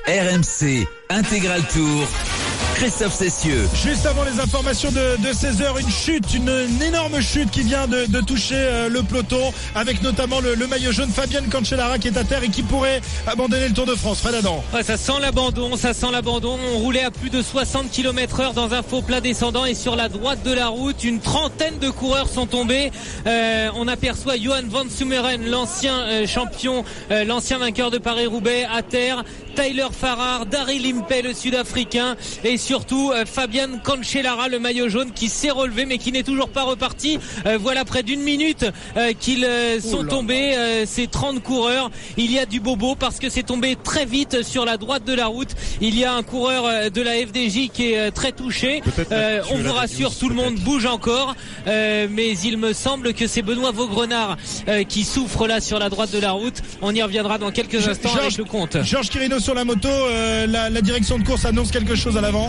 RMC Intégral Tour. Christophe Cessieux. Juste avant les informations de 16h, une énorme chute qui vient de toucher le peloton, avec notamment le maillot jaune Fabian Cancellara qui est à terre et qui pourrait abandonner le Tour de France. Fred Adam. Ouais, ça sent l'abandon. On roulait à plus de 60 km/h dans un faux plat descendant et sur la droite de la route, une trentaine de coureurs sont tombés. On aperçoit Johan van Sommeren, l'ancien champion, l'ancien vainqueur de Paris-Roubaix à terre. Tyler Farrar, Daryl Impey, le Sud-Africain, et surtout Fabian Cancellara, le maillot jaune, qui s'est relevé mais qui n'est toujours pas reparti. Voilà près d'une minute qu'ils sont tombés, ces 30 coureurs. Il y a du bobo parce que c'est tombé très vite sur la droite de la route. Il y a un coureur de la FDJ qui est très touché. On vous rassure, tout le monde bouge encore, mais il me semble que c'est Benoît Vaugrenard qui souffre là sur la droite de la route. On y reviendra dans quelques instants avec le compte. Georges Quirino sur la moto, la direction de course annonce quelque chose à l'avant.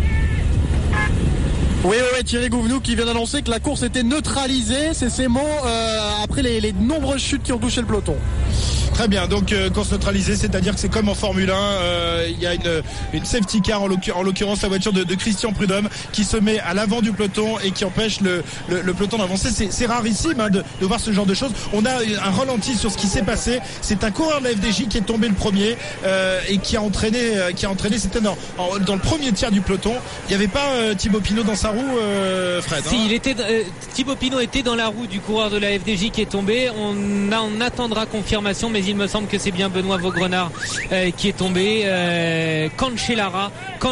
Oui, Thierry Gouvenou qui vient d'annoncer que la course était neutralisée, c'est ces mots après les nombreuses chutes qui ont touché le peloton. Très bien, donc course neutralisée, c'est-à-dire que c'est comme en Formule 1, il y a une safety car, en l'occurrence la voiture de Christian Prudhomme qui se met à l'avant du peloton et qui empêche le peloton d'avancer. C'est rarissime de voir ce genre de choses. On a un ralenti sur ce qui s'est passé. C'est un coureur de la FDJ qui est tombé le premier et qui a entraîné, c'était dans le premier tiers du peloton. Il n'y avait pas Thibaut Pinot dans sa roue, Fred. Si, Thibaut Pinot était dans la roue du coureur de la FDJ qui est tombé. On attendra confirmation, mais il me semble que c'est bien Benoît Vaugrenard qui est tombé. Cancellara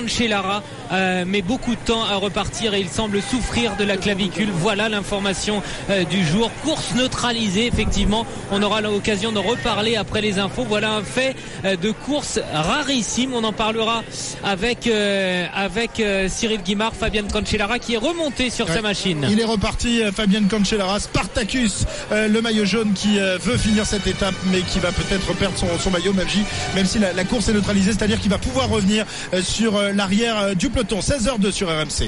met beaucoup de temps à repartir et il semble souffrir de la clavicule. Voilà l'information du jour. Course neutralisée, effectivement. On aura l'occasion de reparler après les infos. Voilà un fait de course rarissime. On en parlera avec Cyril Guimard. Fabian Cancellara qui est remonté sur sa machine. Il est reparti, Fabian Cancellara. Spartacus, le maillot jaune qui veut finir cette étape mais qui va peut-être perdre son maillot même si la course est neutralisée, c'est-à-dire qu'il va pouvoir revenir sur l'arrière du peloton. 16h02 sur RMC.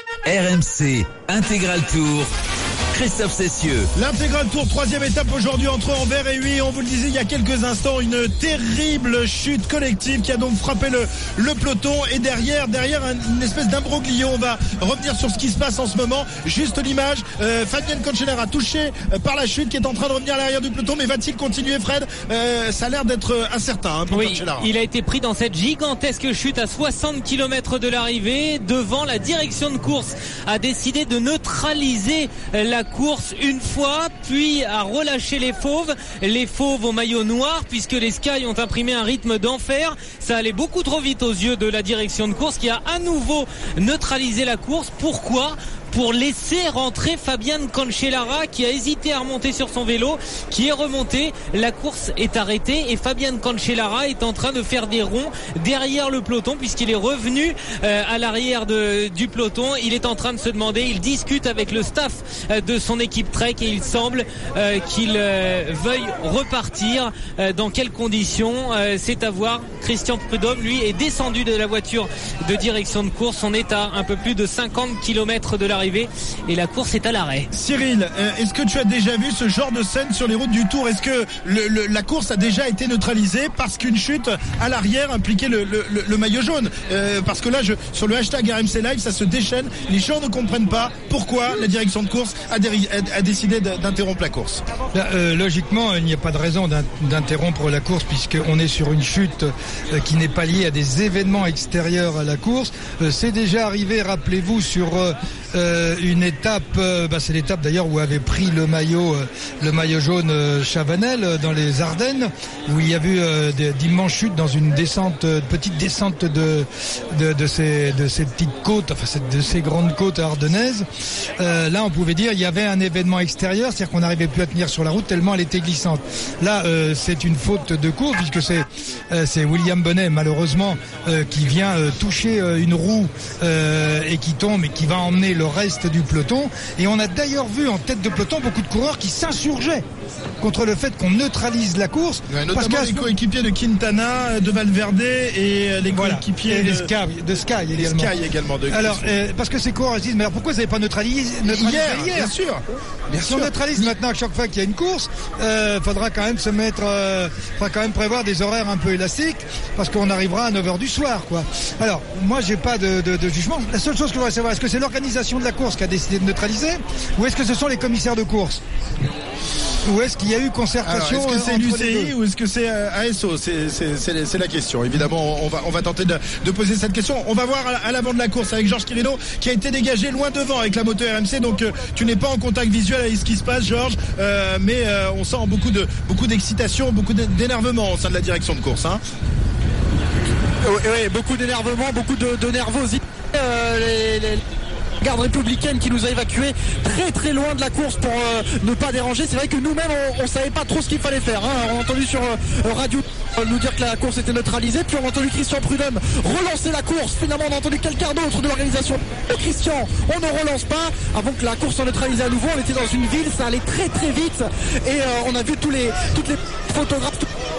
RMC Intégral Tour. Christophe Cessieux. L'Intégral Tour, troisième étape aujourd'hui entre Anvers et Huy. On vous le disait il y a quelques instants, une terrible chute collective qui a donc frappé le peloton. Et derrière une espèce d'imbroglio, on va revenir sur ce qui se passe en ce moment. Juste l'image, Fabian Cancellara touché par la chute qui est en train de revenir à l'arrière du peloton. Mais va-t-il continuer, Fred? Ça a l'air d'être incertain pour Cancellara. Il a été pris dans cette gigantesque chute à 60 km de l'arrivée. Devant, la direction de course a décidé de neutraliser la course une fois, puis a relâché les fauves au maillot noir, puisque les Sky ont imprimé un rythme d'enfer. Ça allait beaucoup trop vite aux yeux de la direction de course qui a à nouveau neutralisé la course. Pourquoi ? Pour laisser rentrer Fabian Cancellara qui a hésité à remonter sur son vélo, qui est remonté. La course est arrêtée et Fabian Cancellara est en train de faire des ronds derrière le peloton puisqu'il est revenu à l'arrière du peloton. Il est en train de se demander, il discute avec le staff de son équipe Trek et il semble qu'il veuille repartir. Dans quelles conditions, c'est à voir. Christian Prudhomme, lui, est descendu de la voiture de direction de course. On est à un peu plus de 50 km de l'arrivée et la course est à l'arrêt. Cyril, est-ce que tu as déjà vu ce genre de scène sur les routes du Tour? Est-ce que la course a déjà été neutralisée parce qu'une chute à l'arrière impliquait le maillot jaune? Parce que là, sur le hashtag RMC Live, ça se déchaîne. Les gens ne comprennent pas pourquoi la direction de course a décidé d'interrompre la course. Logiquement, il n'y a pas de raison d'interrompre la course puisqu'on est sur une chute qui n'est pas liée à des événements extérieurs à la course. C'est déjà arrivé, rappelez-vous, sur une étape, c'est l'étape d'ailleurs où avait pris le maillot jaune Chavanel dans les Ardennes, où il y a eu d'immenses chutes dans une petite descente de ces petites côtes, de ces grandes côtes ardennaises. Là, on pouvait dire il y avait un événement extérieur, c'est-à-dire qu'on n'arrivait plus à tenir sur la route tellement elle était glissante. Là, c'est une faute de course puisque c'est William Bonnet malheureusement qui vient toucher une roue et qui tombe et qui va emmener le reste du peloton. Et on a d'ailleurs vu en tête de peloton beaucoup de coureurs qui s'insurgeaient contre le fait qu'on neutralise la course. Ouais, notamment les coéquipiers de Quintana, de Valverde et les coéquipiers de Sky également. Sky également alors, parce que ces coureurs disent, mais alors pourquoi vous n'avez pas neutralisé hier? Bien sûr. Si on neutralise maintenant à chaque fois qu'il y a une course, faudra quand même faudra quand même prévoir des horaires un peu élastiques, parce qu'on arrivera à 9h du soir, quoi. Alors, moi, j'ai pas de jugement. La seule chose que je voudrais savoir, est-ce que c'est l'organisation de la course qui a décidé de neutraliser, ou est-ce que ce sont les commissaires de course? Ou est-ce qu'il y a eu concertation? Alors, est-ce que c'est l'UCI ou est-ce que c'est ASO? C'est la question. Évidemment, on va tenter de poser cette question. On va voir à l'avant de la course avec Georges Quirino qui a été dégagé loin devant avec la moto RMC. Donc tu n'es pas en contact visuel avec ce qui se passe, Georges, mais on sent beaucoup d'excitation, beaucoup d'énervement au sein de la direction de course. Hein. Oui, beaucoup d'énervement, beaucoup de nervosité. Les garde républicaine qui nous a évacués très très loin de la course pour ne pas déranger. C'est vrai que nous-mêmes on savait pas trop ce qu'il fallait faire, hein. On a entendu sur radio nous dire que la course était neutralisée, puis on a entendu Christian Prudhomme relancer la course. Finalement on a entendu quelqu'un d'autre de l'organisation. Christian, on ne relance pas avant que la course soit neutralisée à nouveau. On était dans une ville, ça allait très très vite et on a vu toutes les photographes.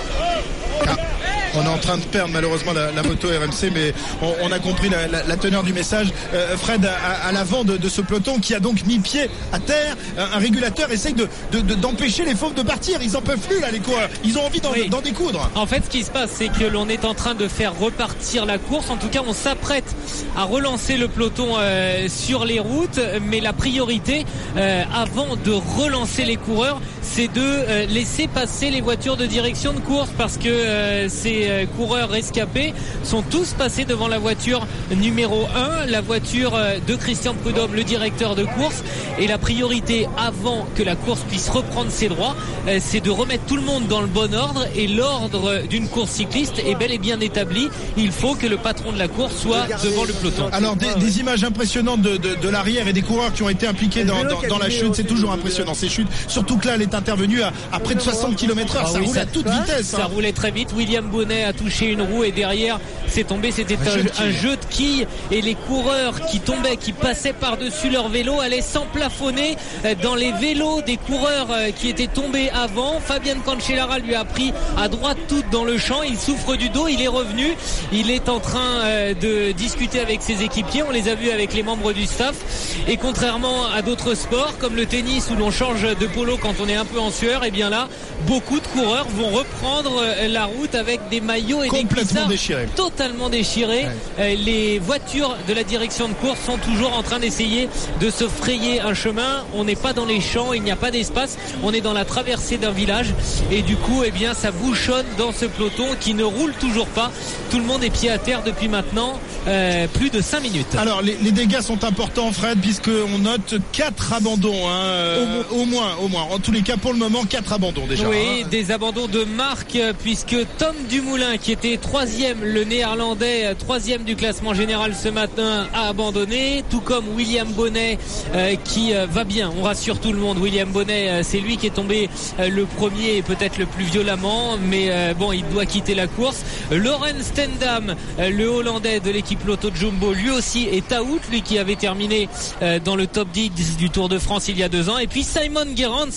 On est en train de perdre malheureusement la moto RMC, mais on a compris la teneur du message. Fred, à l'avant de ce peloton qui a donc mis pied à terre, un régulateur essaye d'empêcher les fauves de partir. Ils en peuvent plus là, les coureurs. Ils ont envie d'en découdre. En fait, ce qui se passe, c'est que l'on est en train de faire repartir la course. En tout cas, on s'apprête à relancer le peloton sur les routes, mais la priorité avant de relancer les coureurs, c'est de laisser passer les voitures de direction de course, parce que ces coureurs rescapés sont tous passés devant la voiture numéro 1, la voiture de Christian Prudhomme, le directeur de course. Et la priorité avant que la course puisse reprendre ses droits, c'est de remettre tout le monde dans le bon ordre. Et l'ordre d'une course cycliste est bel et bien établi. Il faut que le patron de la course soit devant le peloton. Alors des images impressionnantes de l'arrière et des coureurs qui ont été impliqués dans la chute. C'est toujours impressionnant ces chutes, surtout que là elle est intervenue à près de 60 km/h. Ça roule à toute vitesse. Ça roulait très vite. William Bonnet a touché une roue et derrière c'est tombé. C'était un jeu de quilles, et les coureurs qui tombaient, qui passaient par-dessus leur vélo, allaient s'emplafonner dans les vélos des coureurs qui étaient tombés avant. Fabian Cancellara lui a pris à droite toute dans le champ. Il souffre du dos, il est revenu, il est en train de discuter avec ses équipiers. On les a vus avec les membres du staff, et contrairement à d'autres sports comme le tennis où l'on change de polo quand on est un peu en sueur, et bien là beaucoup de coureurs vont reprendre la route avec des maillots et des cuissards totalement déchirés. Ouais. Les voitures de la direction de course sont toujours en train d'essayer de se frayer un chemin. On n'est pas dans les champs, il n'y a pas d'espace, on est dans la traversée d'un village, et du coup eh bien ça bouchonne dans ce peloton qui ne roule toujours pas. Tout le monde est pied à terre depuis maintenant plus de 5 minutes. Alors les dégâts sont importants, Fred, puisqu'on note 4 abandons, hein, au moins. En tous les cas pour le moment 4 abandons déjà. Oui, hein. Des abandons de marque, puisque Tom Dumoulin, qui était 3e, le néerlandais 3e du classement général ce matin, a abandonné, tout comme William Bonnet qui va bien. On rassure tout le monde. William Bonnet, c'est lui qui est tombé le premier et peut-être le plus violemment, mais bon, il doit quitter la course. Laurens Stendam, le Hollandais de l'équipe Lotto Jumbo, lui aussi est out, lui qui avait terminé dans le top 10 du Tour de France il y a 2 ans. Et puis Simon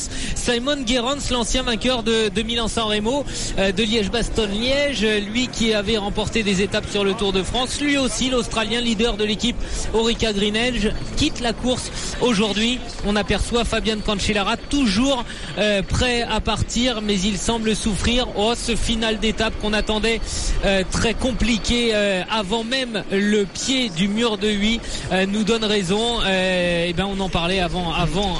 Gerrans, l'ancien vainqueur de Milan-San Remo, de Liège-Bastogne-Liège, lui qui avait remporté des étapes sur le Tour de France, lui aussi l'Australien leader de l'équipe Orica Green Edge, quitte la course aujourd'hui. On aperçoit Fabian Cancellara toujours prêt à partir, mais il semble souffrir. Ce final d'étape qu'on attendait très compliqué avant même le pied du mur de Huy nous donne raison. On en parlait avant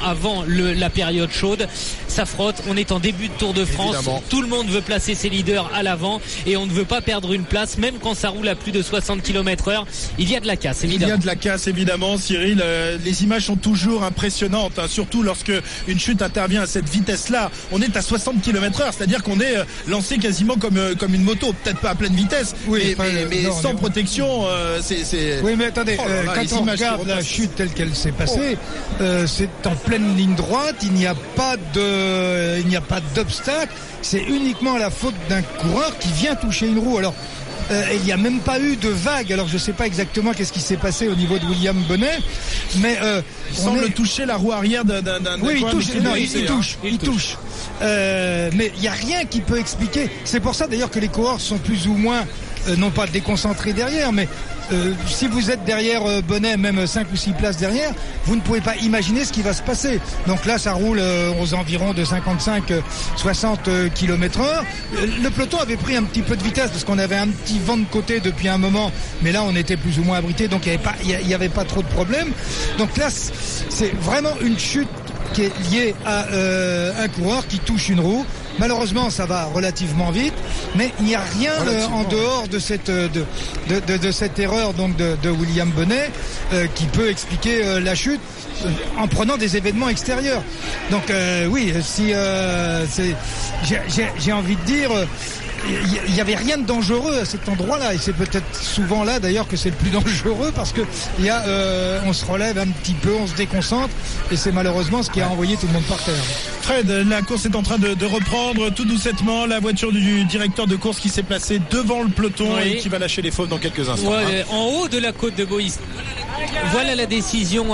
la période chaude. Ça frotte, on est en début de Tour de France. Évidemment. Tout le monde veut placer ses leaders à l'avant, et on ne veut pas perdre une place, même quand ça roule à plus de 60 km/h. Il y a de la casse, évidemment. Il y a de la casse, évidemment, Cyril. Les images sont toujours impressionnantes, hein, surtout lorsque une chute intervient à cette vitesse-là. On est à 60 km/h, c'est-à-dire qu'on est lancé quasiment comme une moto, peut-être pas à pleine vitesse, mais sans protection. Oui, mais attendez, quand on regarde la chute telle qu'elle s'est passée, c'est en pleine ligne droite. Il n'y a pas d'obstacle. C'est uniquement la faute d'un coureur qui vient toucher une roue. Alors, il n'y a même pas eu de vague. Alors je ne sais pas exactement qu'est-ce qui s'est passé au niveau de William Bonnet, mais il semble toucher la roue arrière d'un. Oui, il touche. Mais il n'y a rien qui peut expliquer. C'est pour ça d'ailleurs que les coureurs sont plus ou moins non pas déconcentrés derrière, mais si vous êtes derrière Bonnet, même 5 ou 6 places derrière, vous ne pouvez pas imaginer ce qui va se passer. Donc là, ça roule aux environs de 55-60 km/h. Le peloton avait pris un petit peu de vitesse parce qu'on avait un petit vent de côté depuis un moment, mais là, on était plus ou moins abrité, donc il n'y avait pas trop de problèmes. Donc là, c'est vraiment une chute qui est liée à un coureur qui touche une roue. Malheureusement, ça va relativement vite, mais il n'y a rien en dehors de cette erreur donc de William Bonnet qui peut expliquer la chute en prenant des événements extérieurs. Donc oui, si j'ai envie de dire. Il n'y avait rien de dangereux à cet endroit-là, et c'est peut-être souvent là d'ailleurs que c'est le plus dangereux, parce que on se relève un petit peu, on se déconcentre, et c'est malheureusement ce qui a envoyé tout le monde par terre. Fred, la course est en train de reprendre tout doucettement. La voiture du directeur de course qui s'est placée devant le peloton et qui va lâcher les fauves dans quelques instants. En haut de la côte de Boïs. Voilà la décision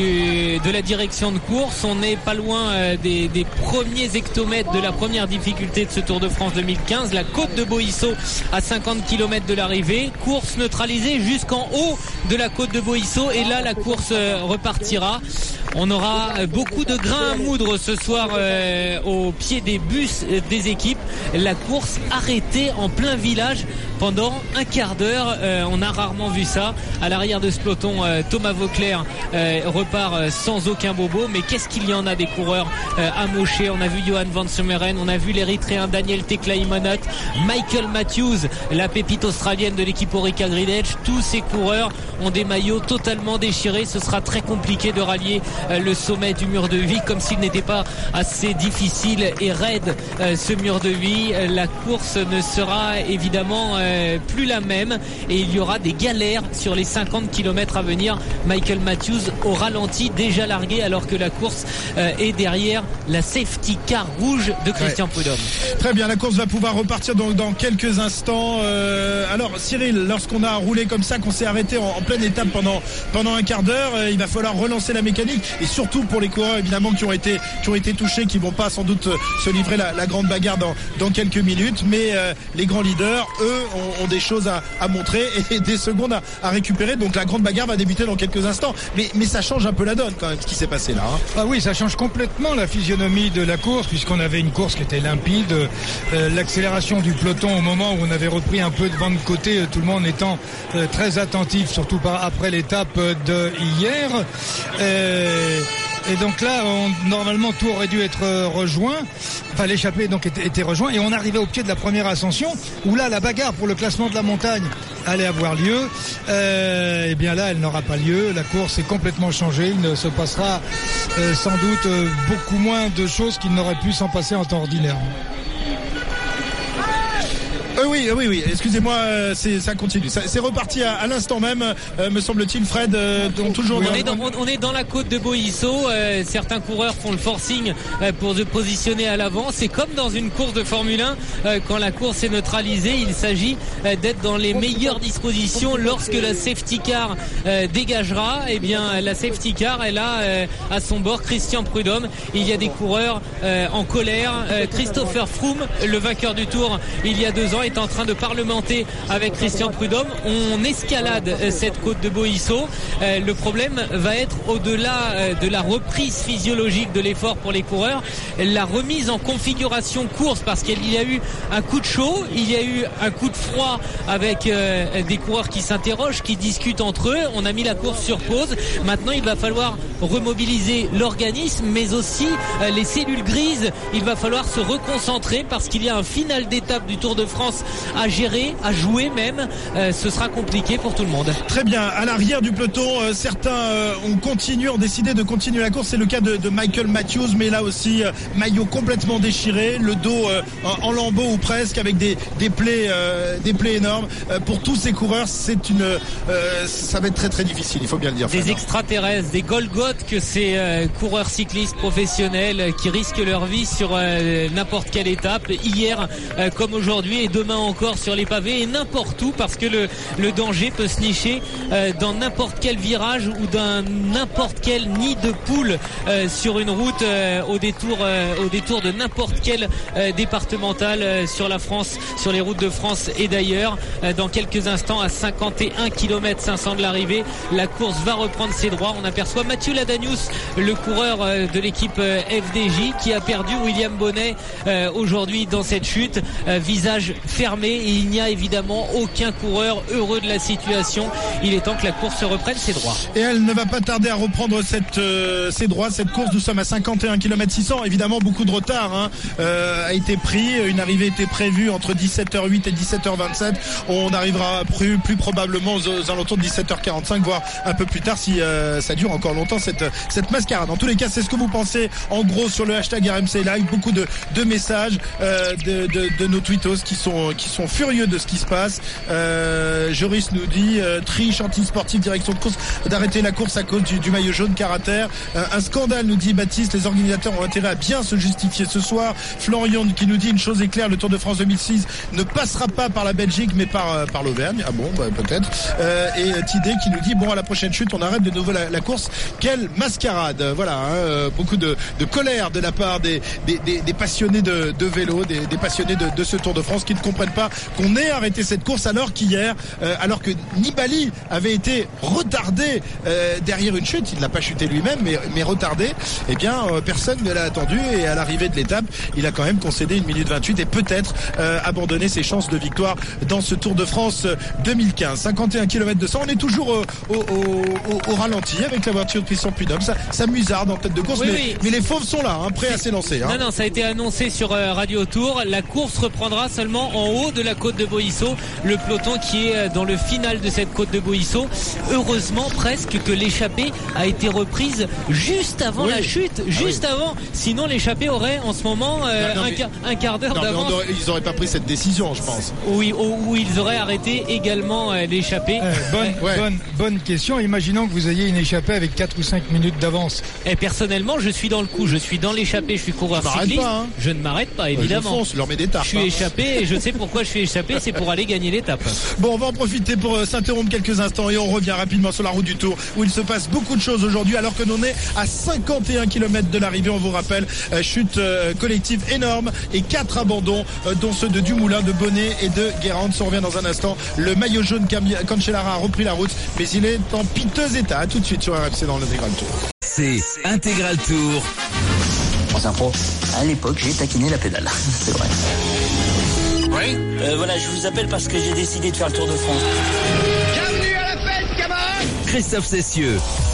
de la direction de course. On n'est pas loin des premiers hectomètres de la première difficulté de ce Tour de France 2015. La côte de Boïsseau à 50 km de l'arrivée. Course neutralisée jusqu'en haut de la côte de Boïsseau. Et là, la course repartira. On aura beaucoup de grains à moudre ce soir au pied des bus des équipes. La course arrêtée en plein village pendant un quart d'heure. On a rarement vu ça. À l'arrière de ce peloton, Thomas Vauclair repart sans aucun bobo. Mais qu'est-ce qu'il y en a des coureurs amochés. On a vu Johan van Semmeren, on a vu l'Érythréen Daniel Teclaimanot, Michael Matthews, la pépite australienne de l'équipe Orica Green Edge. Tous ces coureurs ont des maillots totalement déchirés. Ce sera très compliqué de rallier le sommet du mur de vie, comme s'il n'était pas assez difficile et raide ce mur de vie. La course ne sera évidemment plus la même, et il y aura des galères sur les 50 km à venir. Michael Matthews au ralenti, déjà largué, alors que la course est derrière la safety car rouge de Christian Prudhomme. Très bien, la course va pouvoir repartir dans quelques instants. Alors Cyril, lorsqu'on a roulé comme ça, qu'on s'est arrêté en pleine étape pendant un quart d'heure, il va falloir relancer la mécanique, et surtout pour les coureurs évidemment qui ont été touchés, qui vont pas sans doute se livrer la grande bagarre dans quelques minutes, mais les grands leaders, eux, ont des choses à montrer et des secondes à récupérer. Donc la grande bagarre va débuter dans quelques instants, mais ça change un peu la donne quand même, ce qui s'est passé là. Ah oui, ça change complètement la physionomie de la course, puisqu'on avait une course qui était limpide, l'accélération du peloton au moment où on avait repris un peu de vent de côté, tout le monde étant très attentif, surtout après l'étape de hier. Et donc là, normalement, tout aurait dû être rejoint. Enfin, l'échappée donc était rejoint, et on arrivait au pied de la première ascension, où là, la bagarre pour le classement de la montagne allait avoir lieu. Et bien là, elle n'aura pas lieu. La course est complètement changée. Il ne se passera sans doute beaucoup moins de choses qu'il n'aurait pu s'en passer en temps ordinaire. Oui, excusez-moi, ça continue. C'est reparti à l'instant même, me semble-t-il, Fred, toujours. On est dans la côte de Boïsseau. Certains coureurs font le forcing pour se positionner à l'avant. C'est comme dans une course de Formule 1, quand la course est neutralisée, il s'agit d'être dans les meilleures dispositions lorsque la safety car dégagera. Eh bien, la safety car, elle a à son bord Christian Prudhomme. Il y a des coureurs en colère. Christopher Froome, le vainqueur du Tour il y a 2 ans, est en train de parlementer avec Christian Prudhomme. On escalade cette côte de Boïsseau. Le problème va être, au-delà de la reprise physiologique de l'effort pour les coureurs, la remise en configuration course, parce qu'il y a eu un coup de chaud, il y a eu un coup de froid, avec des coureurs qui s'interrogent, qui discutent entre eux. On a mis la course sur pause. Maintenant, il va falloir remobiliser l'organisme, mais aussi les cellules grises. Il va falloir se reconcentrer, parce qu'il y a un final d'étape du Tour de France à gérer, à jouer même. Ce sera compliqué pour tout le monde. Très bien, à l'arrière du peloton, certains ont décidé de continuer la course. C'est le cas de Michael Matthews, mais là aussi maillot complètement déchiré, le dos en lambeaux ou presque, avec des plaies énormes. Pour tous ces coureurs, ça va être très très difficile, il faut bien le dire. Des extraterrestres, des Golgoth que ces coureurs cyclistes professionnels qui risquent leur vie sur n'importe quelle étape, hier comme aujourd'hui, et demain demain encore sur les pavés et n'importe où, parce que le danger peut se nicher dans n'importe quel virage ou dans n'importe quel nid de poule sur une route au détour de n'importe quel départemental sur la France, sur les routes de France et d'ailleurs. Dans quelques instants, à 51 km 500 de l'arrivée, la course va reprendre ses droits. On aperçoit Mathieu Ladanius, le coureur de l'équipe FDJ, qui a perdu William Bonnet aujourd'hui dans cette chute, visage fermé, et il n'y a évidemment aucun coureur heureux de la situation. Il est temps que la course reprenne ses droits. Et elle ne va pas tarder à reprendre ses droits, cette course. Nous sommes à 51 km 600. Évidemment, beaucoup de retard a été pris. Une arrivée était prévue entre 17h08 et 17h27. On arrivera plus probablement aux alentours de 17h45, voire un peu plus tard, si ça dure encore longtemps cette mascarade. En tous les cas, c'est ce que vous pensez en gros sur le hashtag RMC Live. Beaucoup de messages de nos tweetos qui sont furieux de ce qui se passe. Joris nous dit triche anti-sportif, direction de course, d'arrêter la course à cause du maillot jaune caractère. Un scandale, nous dit Baptiste, les organisateurs ont intérêt à bien se justifier ce soir. Florian qui nous dit une chose est claire, le Tour de France 2006 ne passera pas par la Belgique mais par l'Auvergne. Ah bon, peut-être. Et Tidé qui nous dit bon, à la prochaine chute on arrête de nouveau la course. Quelle mascarade. Voilà, beaucoup de colère de la part des passionnés de vélo, des passionnés de ce Tour de France, qui ne comprennent pas qu'on ait arrêté cette course alors qu'hier, alors que Nibali avait été retardé derrière une chute. Il n'a pas chuté lui-même mais retardé. Eh bien personne ne l'a attendu, et à l'arrivée de l'étape il a quand même concédé 1 minute 28 et peut-être abandonné ses chances de victoire dans ce Tour de France 2015. 51 km 200, on est toujours au ralenti avec la voiture de Christian Prudhomme. Ça musarde en tête de course, mais les fauves sont là, prêts à s'élancer. Non, ça a été annoncé sur Radio Tour. La course reprendra seulement en haut de la côte de Boïsseau, le peloton qui est dans le final de cette côte de Boïsseau. Heureusement presque que l'échappée a été reprise juste avant la chute, avant. Sinon l'échappée aurait en ce moment un quart d'heure d'avance. Ils n'auraient pas pris cette décision, je pense. Oui, où ils auraient arrêté également l'échappée. Bonne question. Imaginons que vous ayez une échappée avec 4 ou 5 minutes d'avance. Et personnellement, je suis dans le coup. Je suis dans l'échappée. Je suis coureur cycliste. Je ne m'arrête pas, évidemment. Je leur mets des tartes. Je suis échappé et je sais pourquoi je suis échappé. C'est pour aller gagner l'étape. Bon, on va en profiter pour s'interrompre quelques instants et on revient rapidement sur la route du Tour où il se passe beaucoup de choses aujourd'hui alors que l'on est à 51 km de l'arrivée. On vous rappelle, chute collective énorme et 4 abandons, dont ceux de Dumoulin, de Bonnet et de Guérande. On revient dans un instant. Le maillot jaune Cancellara a repris la route, mais il est en piteux état. À tout de suite sur RMC dans l'Intégral Tour. C'est Intégral Tour. France Info, à l'époque, j'ai taquiné la pédale. C'est vrai. Oui. Voilà, je vous appelle parce que j'ai décidé de faire le Tour de France. Bienvenue à la fête, camarades. Christophe Cessieux.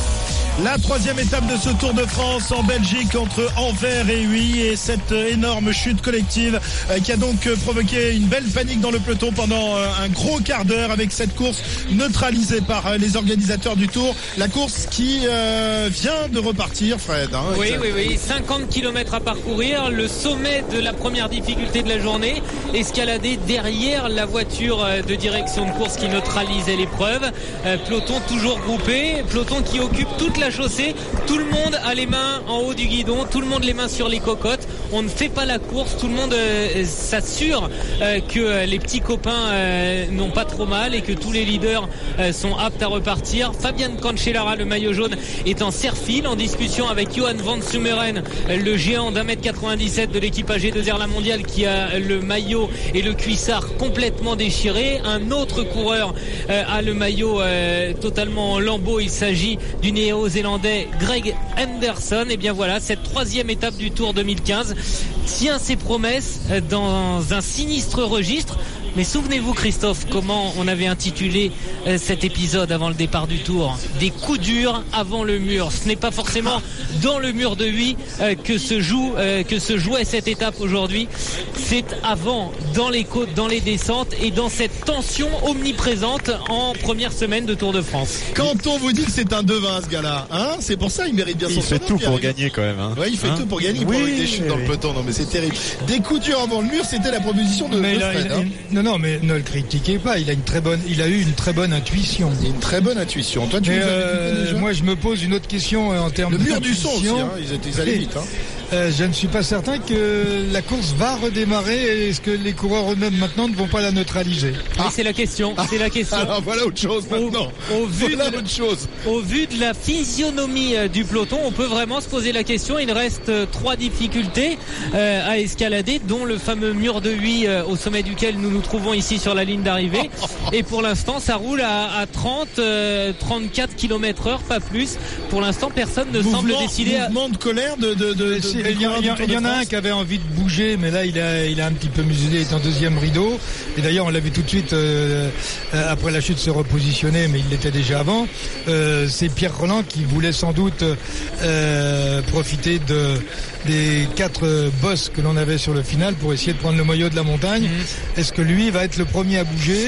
La 3e étape de ce Tour de France en Belgique entre Anvers et Huy, et cette énorme chute collective qui a donc provoqué une belle panique dans le peloton pendant un gros quart d'heure, avec cette course neutralisée par les organisateurs du Tour. La course qui vient de repartir, Fred. Oui. 50 km à parcourir, le sommet de la première difficulté de la journée, escaladé derrière la voiture de direction de course qui neutralisait l'épreuve. Peloton toujours groupé, peloton qui occupe toute la chaussée, tout le monde a les mains en haut du guidon, tout le monde les mains sur les cocottes. On ne fait pas la course, tout le monde s'assure que les petits copains n'ont pas trop mal et que tous les leaders sont aptes à repartir. Fabian Cancellara, le maillot jaune, est en serre-file en discussion avec Johan van Sumeren, le géant d'1m97 de l'équipe AG2R La Mondiale, qui a le maillot et le cuissard complètement déchiré. Un autre coureur a le maillot totalement en lambeaux. Il s'agit du néo-zélandais Greg Henderson. Et bien voilà, cette 3e étape du Tour 2015 tient ses promesses dans un sinistre registre. Mais souvenez-vous, Christophe, comment on avait intitulé cet épisode avant le départ du Tour: des coups durs avant le mur. Ce n'est pas forcément dans le mur de Huy que se jouait cette étape aujourd'hui. C'est avant, dans les côtes, dans les descentes et dans cette tension omniprésente en première semaine de Tour de France. Quand on vous dit que c'est un devin, ce gars-là, c'est pour ça il mérite bien son surnom. Il fait tout pour gagner quand même. Ouais, il fait tout pour gagner. Il prend des chutes dans le peloton. Non, mais c'est terrible. Des coups durs avant le mur, c'était la proposition de Fred. Non, mais ne le critiquez pas. Il a eu une très bonne intuition. Une très bonne intuition. Toi, tu moi, je me pose une autre question en termes de. Le mur du son aussi. Ils allaient vite. je ne suis pas certain que la course va redémarrer. Est-ce que les coureurs eux-mêmes maintenant ne vont pas la neutraliser? Oui, c'est la question. C'est la question. Alors voilà autre chose maintenant. Au vu de la physionomie du peloton, on peut vraiment se poser la question. Il reste 3 difficultés à escalader, dont le fameux mur de Huy au sommet duquel nous nous trouvons ici sur la ligne d'arrivée. Et pour l'instant, ça roule à 34 km/h, pas plus. Pour l'instant, personne ne semble décider. Mouvement de colère il y en a un qui avait envie de bouger, mais là il a un petit peu muselé, il est en deuxième rideau. Et d'ailleurs on l'a vu tout de suite après la chute se repositionner, mais il l'était déjà avant. C'est Pierre Roland qui voulait sans doute profiter des 4 bosses que l'on avait sur le final pour essayer de prendre le maillot de la montagne. Est-ce que lui va être le premier à bouger?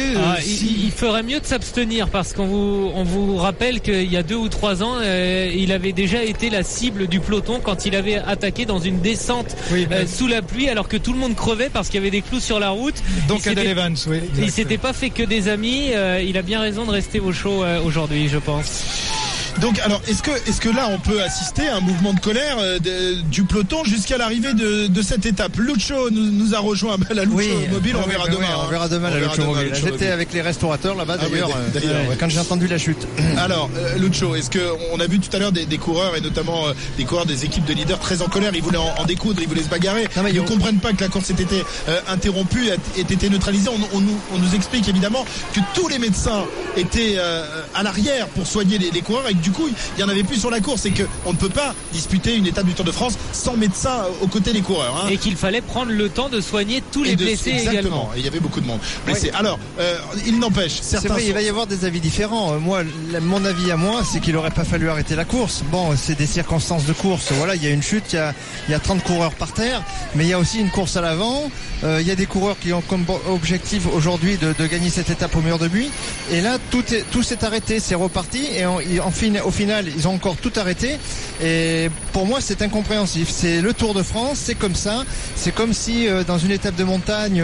Il ferait mieux de s'abstenir, parce qu'on vous rappelle qu'il y a 2 ou 3 ans, il avait déjà été la cible du peloton quand il avait attaqué dans une descente sous la pluie, alors que tout le monde crevait parce qu'il y avait des clous sur la route. Donc Cadel Evans, oui. Il s'était pas fait que des amis. Il a bien raison de rester au chaud aujourd'hui, je pense. Donc alors est-ce que là on peut assister à un mouvement de colère du peloton jusqu'à l'arrivée de cette étape? Lucho nous a rejoint. La Lucho mobile, on verra demain. On verra demain la Lucho mobile. J'étais avec les restaurateurs là-bas d'ailleurs, quand j'ai entendu la chute. Alors Lucho, est-ce que on a vu tout à l'heure des coureurs, et notamment des coureurs des équipes de leaders très en colère, ils voulaient en découdre, ils voulaient se bagarrer. Ils ne comprennent pas que la course ait été interrompue, ait été neutralisée. On nous explique évidemment que tous les médecins étaient à l'arrière pour soigner les coureurs, et que du coup il y en avait plus sur la course, et qu'on ne peut pas disputer une étape du Tour de France sans médecins aux côtés des coureurs, hein. Et qu'il fallait prendre le temps de soigner tous les blessés également. Et il y avait beaucoup de monde blessé. Alors il n'empêche, certains il va y avoir des avis différents. Moi, mon avis à moi, c'est qu'il n'aurait pas fallu arrêter la course. Bon, c'est des circonstances de course. Voilà, il y a une chute, il y a 30 coureurs par terre, mais il y a aussi une course à l'avant. Il y a des coureurs qui ont comme objectif aujourd'hui de gagner cette étape au mur de Huy. Et là, tout s'est arrêté, c'est reparti, et au final, ils ont encore tout arrêté. Et pour moi, c'est incompréhensif. C'est le Tour de France, c'est comme ça. C'est comme si dans une étape de montagne,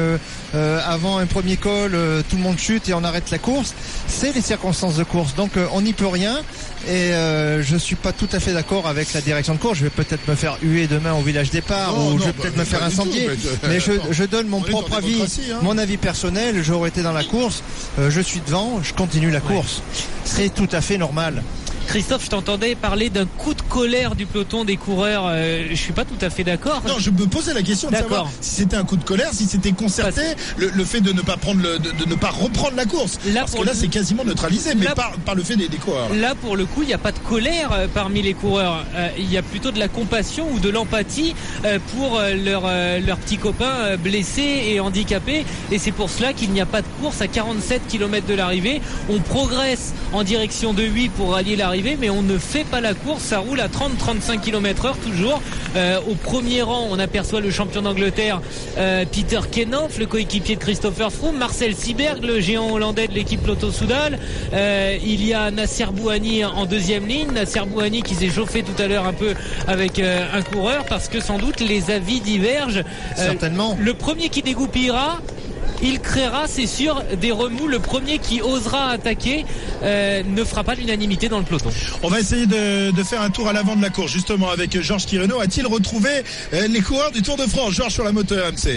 avant un premier col, tout le monde chute et on arrête la course. C'est les circonstances de course. Donc on n'y peut rien. Et je suis pas tout à fait d'accord avec la direction de course. Je vais peut-être me faire huer demain au village départ, ou je vais peut-être me faire incendier. Mais je donne mon propre avis, mon avis personnel. J'aurais été dans la course, je suis devant, je continue la course. C'est tout à fait normal. Christophe, je t'entendais parler d'un coup de colère du peloton des coureurs. Je suis pas tout à fait d'accord. Non, je me posais la question de savoir si c'était un coup de colère, si c'était concerté, le fait de ne pas de ne pas reprendre la course. Parce que là, c'est quasiment neutralisé, mais par le fait des coureurs. Là, pour le coup, il n'y a pas de colère parmi les coureurs. Il y a plutôt de la compassion ou de l'empathie pour leurs petits copains blessés et handicapés. Et c'est pour cela qu'il n'y a pas de course à 47 km de l'arrivée. On progresse en direction de Huy pour rallier l'arrivée, mais on ne fait pas la course. Ça roule à 30-35 km/h toujours. Au premier rang, on aperçoit le champion d'Angleterre Peter Kenhoff, le coéquipier de Christopher Froome, Marcel Sieberg, le géant hollandais de l'équipe Lotto Soudal. Il y a Nasser Bouhanni en deuxième ligne. Nasser Bouhanni qui s'est chauffé tout à l'heure un peu avec un coureur, parce que sans doute les avis divergent. Certainement. Le premier qui dégoupillera, il créera, c'est sûr, des remous. Le premier qui osera attaquer ne fera pas l'unanimité dans le peloton. On va essayer de faire un tour à l'avant de la course, justement, avec Georges Quireno. A-t-il retrouvé les coureurs du Tour de France? Georges, sur la moto RMC.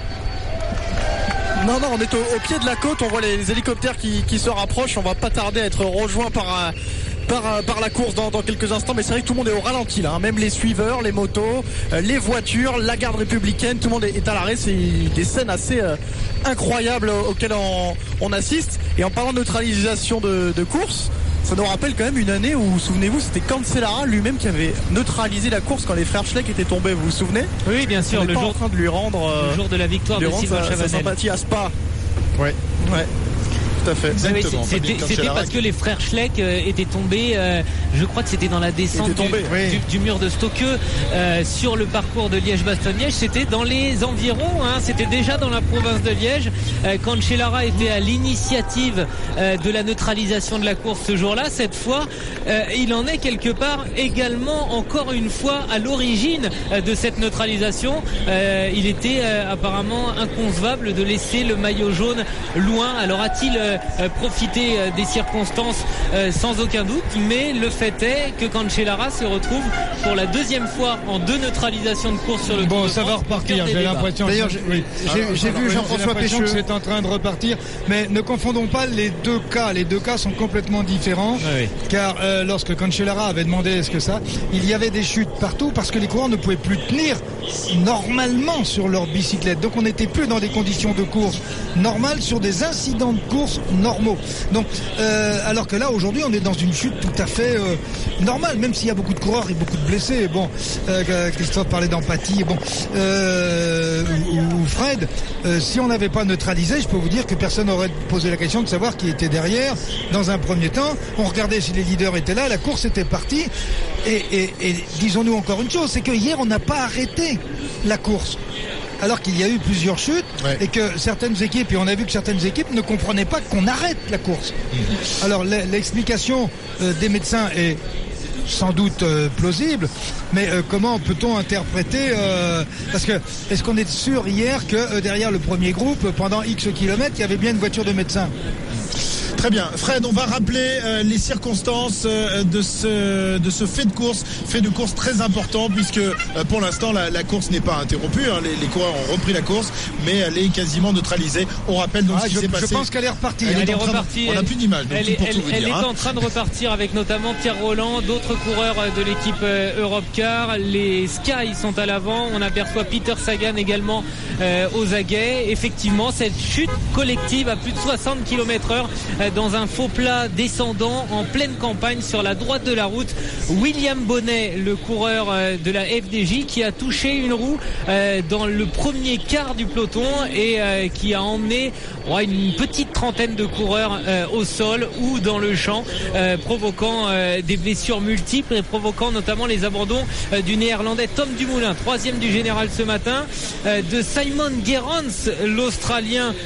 Non, on est au pied de la côte, on voit les hélicoptères qui se rapprochent. On va pas tarder à être rejoint par la course dans quelques instants, mais c'est vrai que tout le monde est au ralenti là, hein. Même les suiveurs, les motos, les voitures, la garde républicaine, tout le monde est à l'arrêt. C'est des scènes assez incroyables auxquelles on assiste. Et en parlant de neutralisation de course, ça nous rappelle quand même une année où, souvenez-vous, c'était Cancellara lui-même qui avait neutralisé la course quand les frères Schleck étaient tombés, vous vous souvenez? Oui, bien sûr, le jour en train de lui rendre le jour de la victoire de Sylvain Chavanel. Sa sympathie à Spa. Ouais. Tout à fait. Exactement. C'était parce que les frères Schleck étaient tombés, je crois que c'était dans la descente du mur de Stokeux sur le parcours de Liège-Bastogne-Liège. C'était dans les environs, hein, c'était déjà dans la province de Liège. Cancellara était à l'initiative de la neutralisation de la course ce jour-là. Cette fois, il en est quelque part également, encore une fois, à l'origine de cette neutralisation. Il était apparemment inconcevable de laisser le maillot jaune loin. Alors a-t-il profiter des circonstances sans aucun doute, mais le fait est que Cancellara se retrouve pour la deuxième fois en 2 neutralisations de course sur le Tour de ça France, va repartir, j'ai l'impression. D'ailleurs, j'ai vu Jean-François Pécheux. C'est en train de repartir, mais ne confondons pas les deux cas. Les deux cas sont complètement différents, car lorsque Cancellara avait demandé est-ce que ça, il y avait des chutes partout parce que les coureurs ne pouvaient plus tenir normalement sur leur bicyclette. Donc on n'était plus dans des conditions de course normales, sur des incidents de course normaux. Donc alors que là aujourd'hui on est dans une chute tout à fait normale, même s'il y a beaucoup de coureurs et beaucoup de blessés. Bon, Christophe parlait d'empathie. Bon, ou Fred, si on n'avait pas neutralisé, je peux vous dire que personne n'aurait posé la question de savoir qui était derrière. Dans un premier temps, on regardait si les leaders étaient là, la course était partie. Et disons-nous encore une chose, c'est que hier on n'a pas arrêté la course. Alors qu'il y a eu plusieurs chutes et que certaines équipes, et on a vu que certaines équipes ne comprenaient pas qu'on arrête la course. Alors l'explication des médecins est sans doute plausible, mais comment peut-on interpréter parce que est-ce qu'on est sûr hier que derrière le premier groupe, pendant X kilomètres, il y avait bien une voiture de médecin? Très bien. Fred, on va rappeler les circonstances de ce fait de course très important, puisque pour l'instant la course n'est pas interrompue, hein. Les coureurs ont repris la course, mais elle est quasiment neutralisée. On rappelle donc ce qui s'est passé. Je pense qu'elle est repartie. Elle est repartie. On n'a plus d'image. Elle est en train de repartir avec notamment Pierre Rolland, d'autres coureurs de l'équipe Europcar. Les Sky sont à l'avant. On aperçoit Peter Sagan également aux aguets. Effectivement, cette chute collective à plus de 60 km/h dans un faux plat descendant en pleine campagne sur la droite de la route. William Bonnet, le coureur de la FDJ, qui a touché une roue dans le premier quart du peloton et qui a emmené une petite trentaine de coureurs au sol ou dans le champ, provoquant des blessures multiples et provoquant notamment les abandons du néerlandais Tom Dumoulin, 3e du général ce matin, de Simon Gerrans, l'Australien,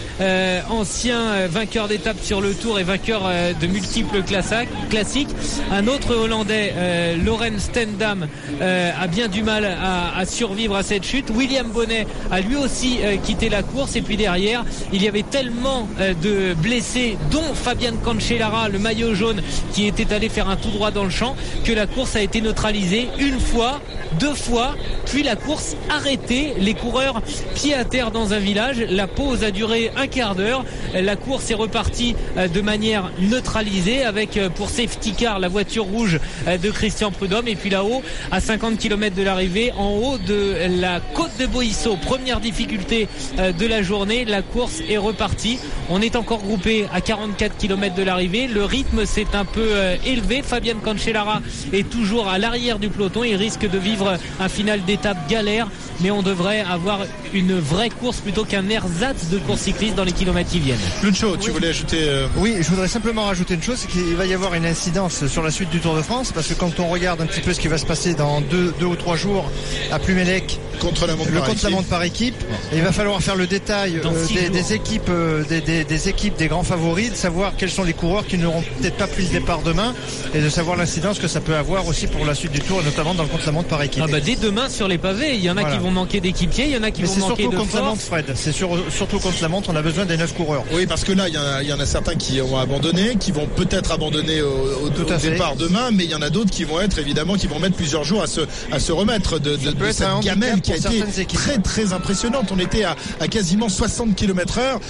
ancien vainqueur d'étape sur le Tour et vainqueur de multiples classiques. Un autre Hollandais, Laurens Stendam, a bien du mal à survivre à cette chute. William Bonnet a lui aussi quitté la course, et puis derrière il y avait tellement de blessés, dont Fabian Cancellara, le maillot jaune, qui était allé faire un tout droit dans le champ, que la course a été neutralisée une fois, 2 fois, puis la course arrêtée, les coureurs pieds à terre dans un village. La pause a duré un quart d'heure, la course est repartie de manière neutralisée avec pour safety car la voiture rouge de Christian Prudhomme, et puis là-haut à 50 km de l'arrivée, en haut de la côte de Boïsseau, première difficulté de la journée, la course est repartie. On est encore groupé à 44 km de l'arrivée, le rythme s'est un peu élevé. Fabian Cancellara est toujours à l'arrière du peloton, il risque de vivre un final d'étape galère, mais on devrait avoir une vraie course plutôt qu'un ersatz de course cycliste dans les kilomètres qui viennent. Lucho, tu voulais ajouter Oui, je voudrais simplement rajouter une chose, c'est qu'il va y avoir une incidence sur la suite du Tour de France, parce que quand on regarde un petit peu ce qui va se passer dans 2 ou 3 jours à Plumelec, le contre-la-montre par équipe, il va falloir faire le détail des équipes, des équipes des grands favoris, de savoir quels sont les coureurs qui n'auront peut-être pas pris le départ demain, et de savoir l'incidence que ça peut avoir aussi pour la suite du Tour, notamment dans le contre-la-montre par équipe. Dès demain sur les pavés, il y en a qui vont manquer d'équipiers, il y en a qui vont manquer de force. C'est surtout contre la montre, Fred. C'est surtout contre la montre, on a besoin des 9 coureurs. Oui, parce que là, il y en a certains qui ont abandonné, qui vont peut-être abandonner au départ demain, mais il y en a d'autres qui vont mettre plusieurs jours à se remettre de cette gamelle qui a été très très impressionnante. On était à quasiment 60 km/h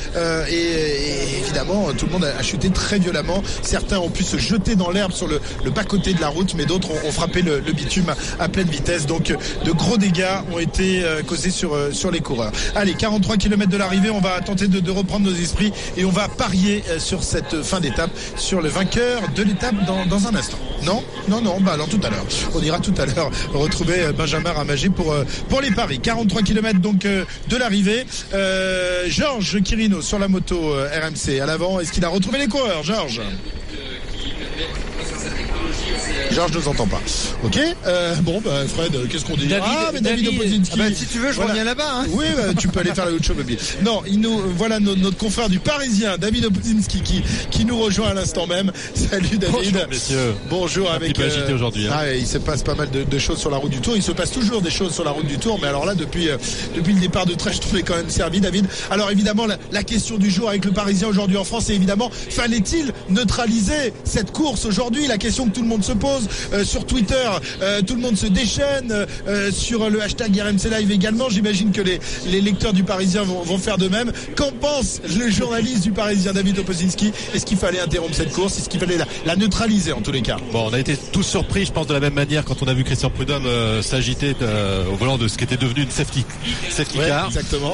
et évidemment tout le monde a chuté très violemment. Certains ont pu se jeter dans l'herbe sur le bas-côté de la route, mais d'autres ont frappé le bitume à pleine vitesse. Donc de gros dégâts ont été causés sur les coureurs. Allez, 43 km de l'arrivée, on va tenter de reprendre nos esprits et on va parier sur cette fin d'étape, sur le vainqueur de l'étape dans un instant. Non, alors tout à l'heure. On ira tout à l'heure retrouver Benjamin Ramagé pour les paris. 43 km donc de l'arrivée. Georges Quirino sur la moto RMC à l'avant. Est-ce qu'il a retrouvé les coureurs, Georges ? Georges ne nous entend pas. Ok. Fred, qu'est-ce qu'on dit? Mais David Opozinski. Si tu veux, je reviens là-bas. Hein. Oui, tu peux aller faire la autre chose, Bobby. Non, voilà notre confrère du Parisien, David Opozinski, qui nous rejoint à l'instant même. Salut David. Bonjour messieurs. Bonjour. Avec agité aujourd'hui. il se passe pas mal de choses sur la route du Tour. Il se passe toujours des choses sur la route du Tour, mais alors là, depuis le départ de Trèche, je trouvais quand même servi, David. Alors évidemment, la question du jour avec le Parisien aujourd'hui en France, c'est évidemment, fallait-il neutraliser cette course aujourd'hui? La question que tout le monde se pose sur Twitter, tout le monde se déchaîne sur le hashtag RMC Live également. J'imagine que les lecteurs du Parisien vont faire de même. Qu'en pense le journaliste du Parisien, David Opozinski? Est-ce qu'il fallait interrompre cette course? Est-ce qu'il fallait la neutraliser en tous les cas? Bon, on a été tous surpris, je pense, de la même manière quand on a vu Christian Prudhomme s'agiter au volant de ce qui était devenu une safety car. Exactement.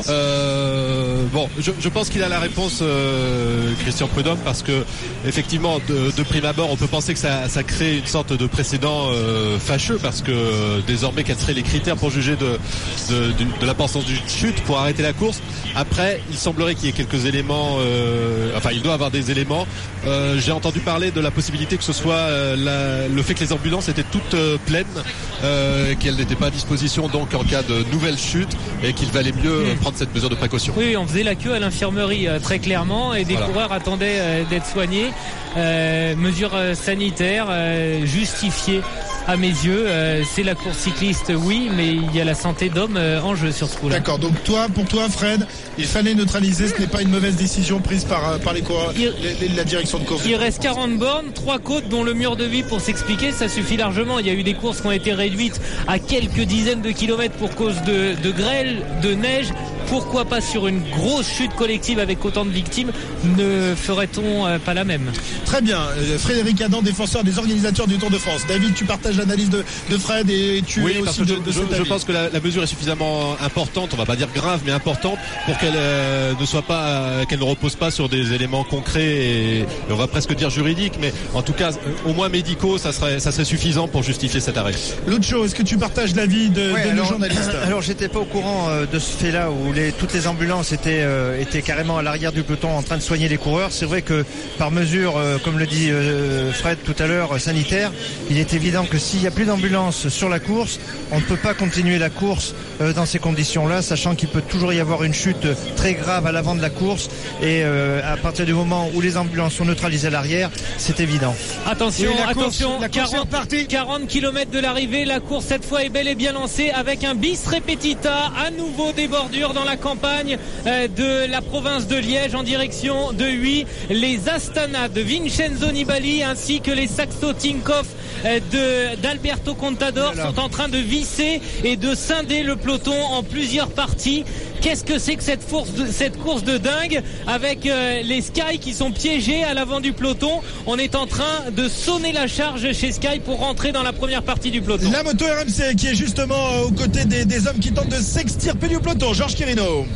Je pense qu'il a la réponse, Christian Prudhomme, parce que effectivement, de prime abord, on peut penser que ça crée une sorte de précédent fâcheux, parce que désormais, quels seraient les critères pour juger de l'importance d'une chute pour arrêter la course? Après, il semblerait qu'il y ait quelques éléments, il doit avoir des éléments. J'ai entendu parler de la possibilité que ce soit le fait que les ambulances étaient toutes pleines, qu'elles n'étaient pas à disposition donc en cas de nouvelle chute, et qu'il valait mieux prendre cette mesure de précaution. Oui, on faisait la queue à l'infirmerie très clairement, et des coureurs attendaient d'être soignés. Mesures sanitaires justifiées à mes yeux. C'est la course cycliste, oui, mais il y a la santé d'hommes en jeu sur ce coup-là. D'accord, donc pour toi Fred, il fallait neutraliser, ce n'est pas une mauvaise décision prise par les coureurs, la direction de course. Il reste 40 bornes, 3 côtes dont le mur de vie pour s'expliquer, ça suffit largement. Il y a eu des courses qui ont été réduites à quelques dizaines de kilomètres pour cause de grêle, de neige. Pourquoi pas sur une grosse chute collective avec autant de victimes? Ne ferait-on pas la même? Très bien, Frédéric Adam, défenseur des organisateurs du Tour de France. David, tu partages l'analyse de Fred et tu es aussi de cet avis. Je pense que la mesure est suffisamment importante, on va pas dire grave, mais importante, pour qu'elle qu'elle ne repose pas sur des éléments concrets et on va presque dire juridiques, mais en tout cas au moins médicaux, ça serait suffisant pour justifier cet arrêt. Lucho, est-ce que tu partages l'avis de nos journalistes? Alors j'étais pas au courant de ce fait-là où toutes les ambulances étaient carrément à l'arrière du peloton en train de soigner les coureurs. C'est vrai que par mesure, comme le dit Fred tout à l'heure, sanitaire, il est évident que s'il n'y a plus d'ambulance sur la course, on ne peut pas continuer la course dans ces conditions-là, sachant qu'il peut toujours y avoir une chute très grave à l'avant de la course, et à partir du moment où les ambulances sont neutralisées à l'arrière, c'est évident. Attention, 40 km de l'arrivée, la course cette fois est bel et bien lancée avec un bis repetita, à nouveau des bordures dans la campagne de la province de Liège en direction de Huy. Les Astana de Vincenzo Nibali ainsi que les Saxo Tinkoff d'Alberto Contador sont en train de visser et de scinder le peloton en plusieurs parties. Qu'est-ce que c'est que cette course de dingue avec les Sky qui sont piégés à l'avant du peloton? On est en train de sonner la charge chez Sky pour rentrer dans la première partie du peloton. La moto RMC qui est justement aux côtés des hommes qui tentent de s'extirper du peloton. Georges Quirino.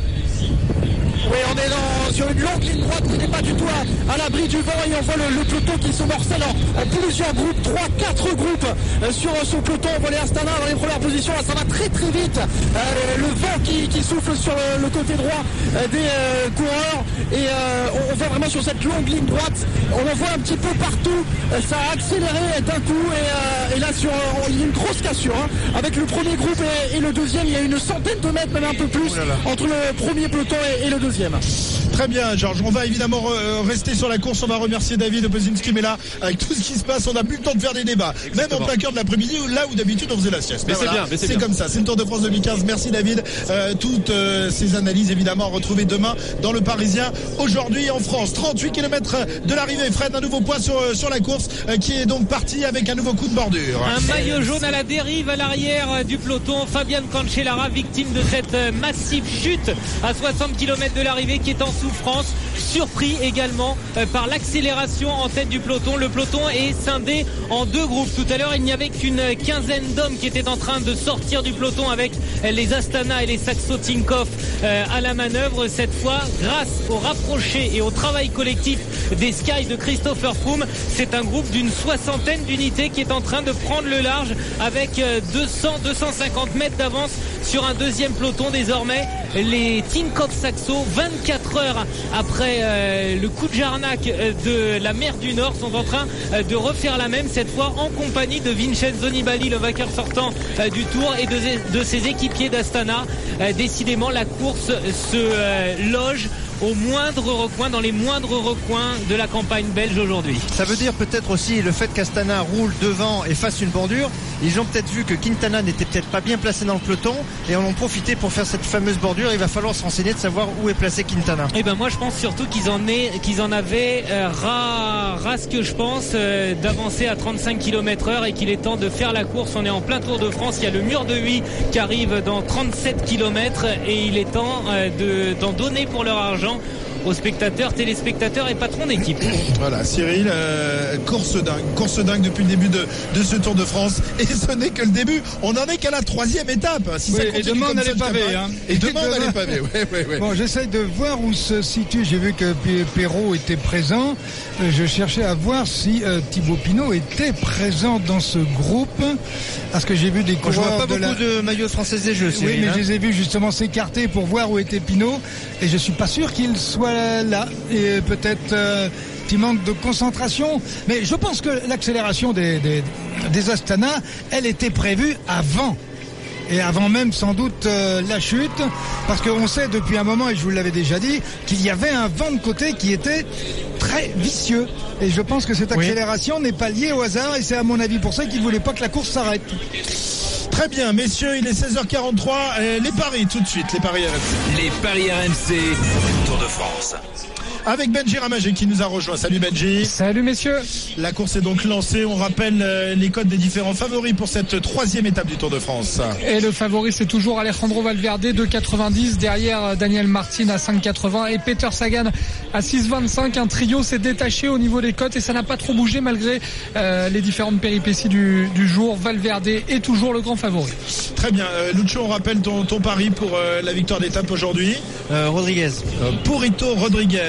Oui, on est sur une longue ligne droite qui n'est pas du tout à l'abri du vent, et on voit le peloton qui se morcelle en plusieurs groupes, 3-4 groupes sur son peloton. On voit les Astana dans les premières positions, là, ça va très très vite. Le vent qui souffle sur le côté droit des coureurs, et on voit vraiment sur cette longue ligne droite, on en voit un petit peu partout. Ça a accéléré d'un coup, et là il y a une grosse cassure avec le premier groupe et le deuxième. Il y a une centaine de mètres, même un peu plus, entre le premier peloton et le deuxième. Très bien, Georges, on va évidemment rester sur la course. On va remercier David Opozinski, mais là, avec tout ce qui se passe, on n'a plus le temps de faire des débats. Exactement. Même en plein cœur de l'après-midi, là où d'habitude on faisait la sieste. Mais voilà, c'est comme ça, c'est le Tour de France 2015. Merci David. Toutes ces analyses évidemment retrouvées demain dans le Parisien. Aujourd'hui en France, 38 km de l'arrivée. Fred, un nouveau point sur la course qui est donc parti avec un nouveau coup de bordure. Un maillot jaune à la dérive à l'arrière du peloton. Fabian Cancellara, victime de cette massive chute à 60 km de l'arrivée, qui est en souffrance, surpris également par l'accélération en tête du peloton. Le peloton est scindé en deux groupes. Tout à l'heure, il n'y avait qu'une quinzaine d'hommes qui étaient en train de sortir du peloton avec les Astana et les Saxo Tinkoff à la manœuvre. Cette fois, grâce au rapproché et au travail collectif des Sky de Christopher Froome, c'est un groupe d'une soixantaine d'unités qui est en train de prendre le large avec 200-250 mètres d'avance sur un deuxième peloton désormais. Les Tinkoff Saxo, 24 heures après le coup de Jarnac de la mer du Nord sont en train de refaire la même, cette fois en compagnie de Vincenzo Nibali, le vainqueur sortant du Tour, et de ses équipiers d'Astana. Décidément, la course se loge au moindre recoin, dans les moindres recoins de la campagne belge aujourd'hui. Ça veut dire peut-être aussi le fait qu'Astana roule devant et fasse une bordure. Ils ont peut-être vu que Quintana n'était peut-être pas bien placé dans le peloton et en ont profité pour faire cette fameuse bordure. Il va falloir se renseigner de savoir où est placé Quintana. Et ben moi je pense surtout qu'ils en avaient rasque, je pense, d'avancer à 35 km/h et qu'il est temps de faire la course. On est en plein Tour de France, il y a le mur de Huy qui arrive dans 37 km et il est temps d'en donner pour leur argent aux spectateurs, téléspectateurs et patrons d'équipe. Voilà, Cyril, course dingue depuis le début de ce Tour de France, et ce n'est que le début. On en est qu'à la 3e étape. Si ça et demain on a les pavés. Et demain on a les pavés. Ouais. Bon, j'essaye de voir où se situe. J'ai vu que Perrault était présent. Je cherchais à voir si Thibaut Pinot était présent dans ce groupe, parce que j'ai vu des coureurs. Je vois pas beaucoup de maillots français des Jeux. Oui, mais je les ai vus justement s'écarter pour voir où était Pinot, et je suis pas sûr qu'il soit là, et peut-être petit manque de concentration, mais je pense que l'accélération des Astana, elle était prévue avant, et avant même sans doute la chute, parce qu'on sait depuis un moment, et je vous l'avais déjà dit, qu'il y avait un vent de côté qui était très vicieux, et je pense que cette accélération n'est pas liée au hasard, et c'est à mon avis pour ça qu'il ne voulait pas que la course s'arrête. Très bien, messieurs, il est 16h43. Les paris tout de suite, les paris RMC. Les paris RMC, Tour de France. Avec Benji Ramagé qui nous a rejoint. Salut Benji. Salut messieurs. La course est donc lancée. On rappelle les codes des différents favoris pour cette 3e étape du Tour de France. Et le favori, c'est toujours Alejandro Valverde, 2,90. Derrière, Daniel Martin à 5,80 et Peter Sagan à 6,25. Un trio s'est détaché au niveau des cotes et ça n'a pas trop bougé malgré les différentes péripéties du jour. Valverde est toujours le grand favori. Très bien. Lucho, on rappelle ton pari pour la victoire d'étape aujourd'hui. Rodriguez. Purito Rodriguez.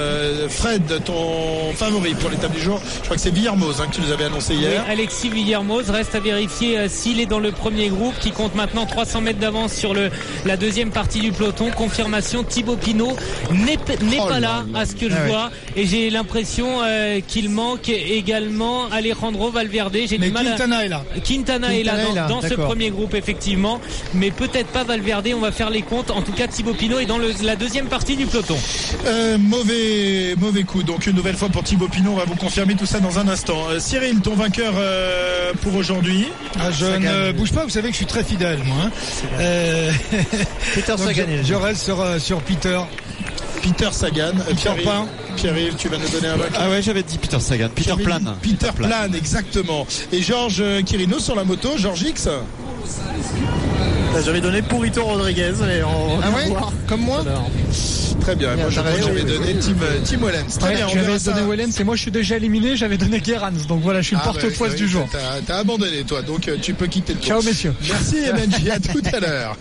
Fred, ton favori pour l'étape du jour, je crois que c'est Villermoz que tu nous avais annoncé hier. Oui, Alexis Villermoz, reste à vérifier s'il est dans le premier groupe qui compte maintenant 300 mètres d'avance sur la deuxième partie du peloton. Confirmation, Thibaut Pinot n'est pas là à ce que je vois, et j'ai l'impression qu'il manque également Alejandro Valverde. Quintana est là. Quintana est là dans ce premier groupe effectivement, mais peut-être pas Valverde, on va faire les comptes. En tout cas, Thibaut Pinot est dans la deuxième partie du peloton. Mauvais coup, donc une nouvelle fois pour Thibaut Pinot. On va vous confirmer tout ça dans un instant. Cyril, ton vainqueur pour aujourd'hui. Je ne bouge pas, vous savez que je suis très fidèle moi. Peter Sagan. Je reste sur Peter Sagan. Pierre-Yves, tu vas nous donner un vainqueur. Ah ouais, j'avais dit Peter Sagan. Peter Plan, exactement. Et Georges Quirino sur la moto, Georges X. J'avais donné Purito Rodriguez, mais on va voir. Comme moi. Très bien, moi j'avais donné Tim Wellens. Très bien, j'avais donné Wellens et moi je suis déjà éliminé, j'avais donné Guerrans, donc voilà, je suis le porte-poisse du jour. T'as abandonné toi, donc tu peux quitter le tour. Ciao messieurs. Merci Benji, à tout à l'heure.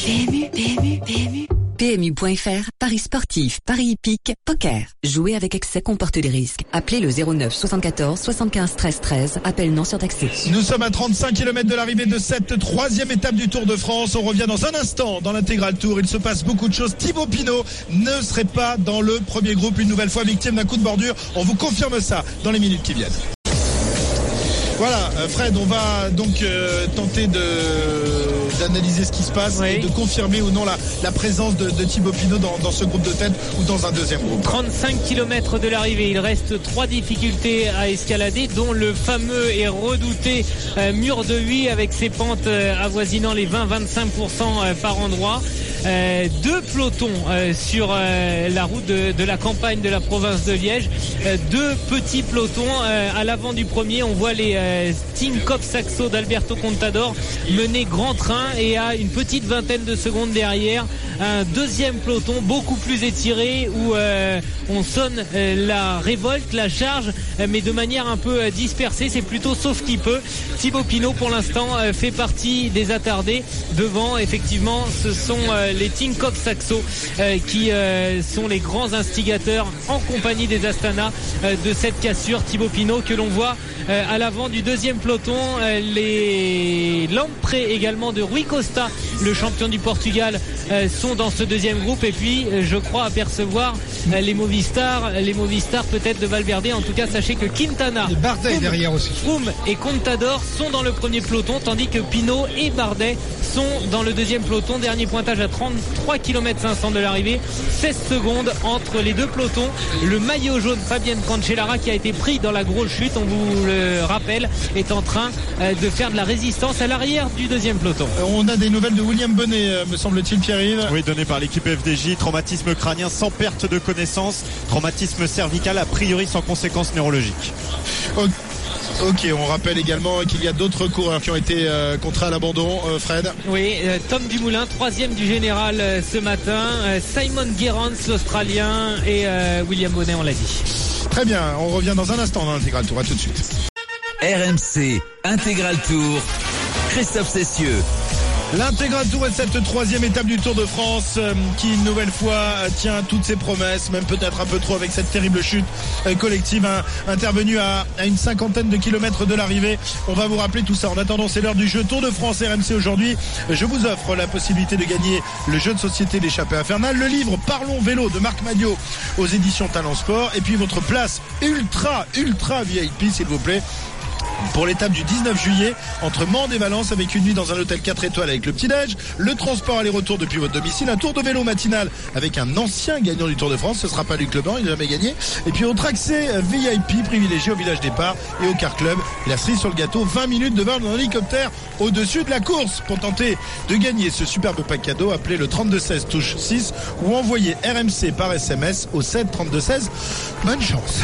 PMU.fr, paris sportif, paris hippique, poker. Jouer avec excès comporte des risques. Appelez le 09 74 75 13 13. Appel non surtaxé. Nous sommes à 35 km de l'arrivée de cette 3e étape du Tour de France. On revient dans un instant dans l'intégral Tour. Il se passe beaucoup de choses. Thibaut Pinot ne serait pas dans le premier groupe, une nouvelle fois victime d'un coup de bordure. On vous confirme ça dans les minutes qui viennent. Voilà, Fred, on va donc tenter d'analyser ce qui se passe et de confirmer ou non la présence de Thibaut Pinot dans ce groupe de tête ou dans un deuxième groupe. 35 km de l'arrivée, il reste 3 difficultés à escalader, dont le fameux et redouté mur de Huy avec ses pentes avoisinant les 20-25% par endroit. 2 pelotons sur la route de la campagne de la province de Liège. 2 petits pelotons à l'avant du premier. On voit les Team Cop Saxo d'Alberto Contador mener grand train, et à une petite vingtaine de secondes derrière un deuxième peloton beaucoup plus étiré où on sonne la révolte, la charge, mais de manière un peu dispersée. C'est plutôt sauf qui peut. Thibaut Pinot pour l'instant fait partie des attardés. Devant, effectivement, ce sont les Team Cop Saxo qui sont les grands instigateurs en compagnie des Astana de cette cassure. Thibaut Pinot que l'on voit à l'avant du deuxième peloton. Les Lamprey également de Rui Costa, le champion du Portugal, sont sont dans ce deuxième groupe. Et puis je crois apercevoir les Movistar peut-être de Valverde. En tout cas, sachez que Quintana, Bardet derrière aussi. Froome et Contador sont dans le premier peloton, tandis que Pinot et Bardet sont dans le deuxième peloton. Dernier pointage à 33 km 500 de l'arrivée, 16 secondes entre les deux pelotons. Le maillot jaune Fabian Cancellara, qui a été pris dans la grosse chute, on vous le rappelle, est en train de faire de la résistance à l'arrière du deuxième peloton. On a des nouvelles de William Bonnet, me semble-t-il, Pierre-Yves. Oui, donné par l'équipe FDJ. Traumatisme crânien sans perte de connaissance, traumatisme cervical a priori sans conséquences neurologiques. Ok, on rappelle également qu'il y a d'autres coureurs qui ont été contraints à l'abandon, Fred. Oui, Tom Dumoulin, 3e du général ce matin, Simon Gerrans, l'Australien, et William Bonnet, on l'a dit. Très bien, on revient dans un instant dans l'Intégral Tour, à tout de suite. RMC Intégral Tour, Christophe Cessieux. L'Intégral Tour est cette 3e étape du Tour de France qui une nouvelle fois tient toutes ses promesses, même peut-être un peu trop avec cette terrible chute collective intervenue à une 50aine de kilomètres de l'arrivée. On va vous rappeler tout ça. En attendant, c'est l'heure du jeu Tour de France RMC aujourd'hui. Je vous offre la possibilité de gagner le jeu de société L'échappée infernale, le livre Parlons vélo de Marc Madiot aux éditions Talent Sport, et puis votre place ultra VIP, s'il vous plaît, pour l'étape du 19 juillet entre Mende et Valence, avec une nuit dans un hôtel 4 étoiles avec le petit-déj, le transport aller-retour depuis votre domicile, un tour de vélo matinal avec un ancien gagnant du Tour de France, ce sera pas Luc Leblanc, il n'a jamais gagné, et puis autre accès VIP privilégié au village départ et au car club. Et la cerise sur le gâteau, 20 minutes de vol en hélicoptère au-dessus de la course. Pour tenter de gagner ce superbe pack cadeau, appelez le 3216 touche 6 ou envoyez RMC par SMS au 7 32 16. Bonne chance.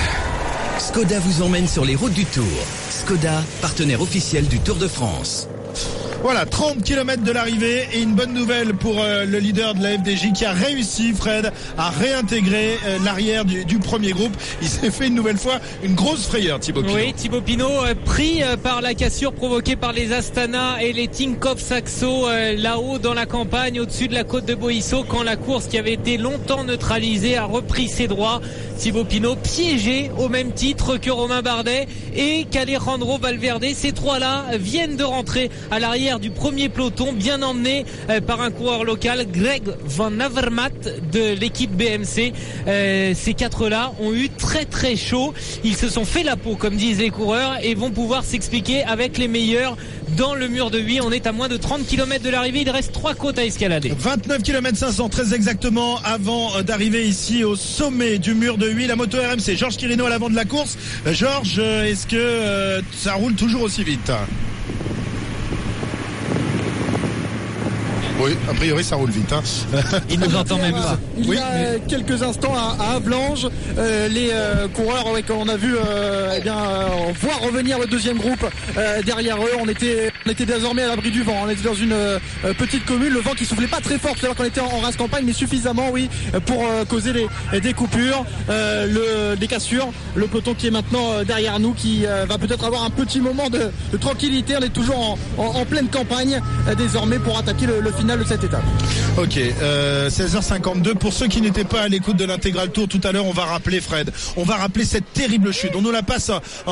Skoda vous emmène sur les routes du Tour. Skoda, partenaire officiel du Tour de France. Voilà, 30 km de l'arrivée, et une bonne nouvelle pour le leader de la FDJ qui a réussi, Fred, à réintégrer l'arrière du premier groupe. Il s'est fait une nouvelle fois une grosse frayeur, Thibaut Pinot. Oui, Thibaut Pinot pris par la cassure provoquée par les Astana et les Tinkoff Saxo là-haut dans la campagne, au-dessus de la côte de Boïsso, quand la course qui avait été longtemps neutralisée a repris ses droits. Thibaut Pinot piégé au même titre que Romain Bardet et qu'Alejandro Valverde. Ces trois-là viennent de rentrer à l'arrière du premier peloton, bien emmené par un coureur local, Greg Van Avermaet de l'équipe BMC. Ces quatre-là ont eu très chaud. Ils se sont fait la peau, comme disent les coureurs, et vont pouvoir s'expliquer avec les meilleurs dans le mur de Huy. On est à moins de 30 km de l'arrivée. Il reste 3 côtes à escalader. 29 km 500 très exactement avant d'arriver ici au sommet du mur de Huy. La moto RMC, Georges Quirino à l'avant de la course. Georges, est-ce que ça roule toujours aussi vite ? Oui, a priori ça roule vite. Il nous entend même pas. Il y a quelques instants à Avlanges, les coureurs qu'on a vu voir revenir le deuxième groupe derrière eux. On était désormais à l'abri du vent. On était dans une petite commune, le vent qui soufflait pas très fort, c'est-à-dire qu'on était en race campagne, mais suffisamment, oui, pour causer des coupures, des cassures. Le peloton qui est maintenant derrière nous, qui va peut-être avoir un petit moment de tranquillité. On est toujours en pleine campagne désormais pour attaquer le final de cette étape. Ok, 16h52. Pour ceux qui n'étaient pas à l'écoute de l'Intégral Tour tout à l'heure, on va rappeler, Fred, on va rappeler cette terrible chute. On nous la passe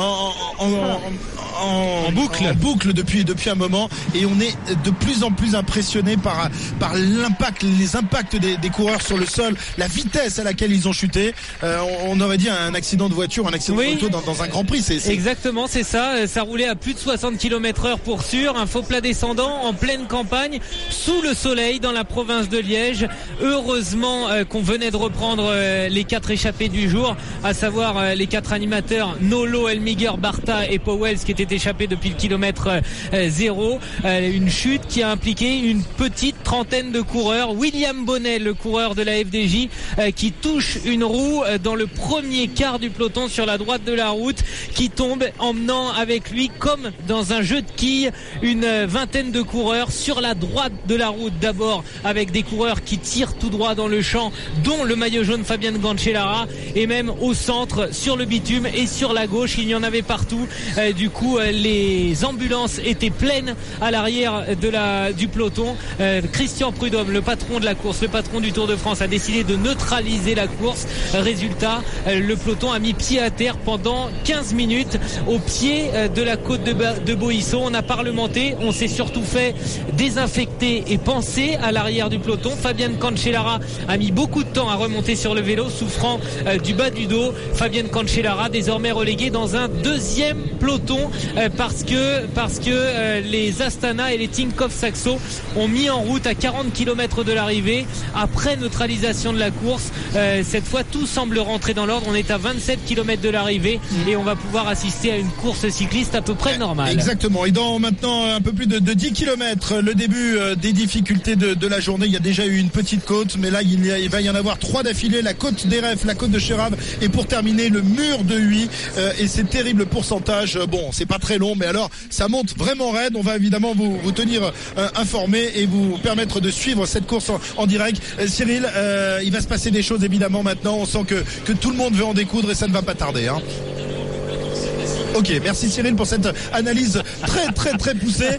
en boucle depuis un moment, et on est de plus en plus impressionné par les impacts des coureurs sur le sol, la vitesse à laquelle ils ont chuté. On aurait dit un accident de voiture, un accident de moto dans un Grand Prix. Exactement, c'est ça. Ça roulait à plus de 60 km/h pour sûr. Un faux plat descendant en pleine campagne, sous le soleil, dans la province de Liège. Heureusement qu'on venait de reprendre les 4 échappés du jour, à savoir les 4 animateurs Nolo, Elmiger, Barta et Powells, qui étaient échappés depuis le kilomètre 0. Une chute qui a impliqué une petite trentaine de coureurs. William Bonnet, le coureur de la FDJ, qui touche une roue dans le premier quart du peloton sur la droite de la route, qui tombe, emmenant avec lui, comme dans un jeu de quilles, une vingtaine de coureurs sur la droite de la route, d'abord avec des coureurs qui tirent tout droit dans le champ, dont le maillot jaune Fabian Cancellara, et même au centre, sur le bitume et sur la gauche, il y en avait partout. Du coup, les ambulances étaient pleines à l'arrière du peloton. Christian Prudhomme, le patron de la course, le patron du Tour de France, a décidé de neutraliser la course. Résultat, le peloton a mis pied à terre pendant 15 minutes au pied de la côte de Boïsso. On a parlementé, on s'est surtout fait désinfecter et pensé à l'arrière du peloton. Fabian Cancellara a mis beaucoup de temps à remonter sur le vélo, souffrant du bas du dos. Fabian Cancellara désormais relégué dans un deuxième peloton parce que les Astana et les Tinkoff Saxo ont mis en route à 40 km de l'arrivée après neutralisation de la course. Cette fois tout semble rentrer dans l'ordre. On est à 27 km de l'arrivée et on va pouvoir assister à une course cycliste à peu près normale. Exactement. Et dans maintenant un peu plus de 10 km, le début des difficultés de la journée. Il y a déjà eu une petite côte, mais là il va y en avoir 3 d'affilée. La côte d'Eref, la côte de Cherab et pour terminer le mur de Huy. Et c'est terrible pourcentage. Bon, c'est pas très long, mais alors ça monte vraiment raide. On va évidemment vous tenir informés et vous permettre de suivre cette course en direct. Cyril, il va se passer des choses évidemment maintenant. On sent que tout le monde veut en découdre et ça ne va pas tarder. Ok, merci Cyril pour cette analyse très poussée.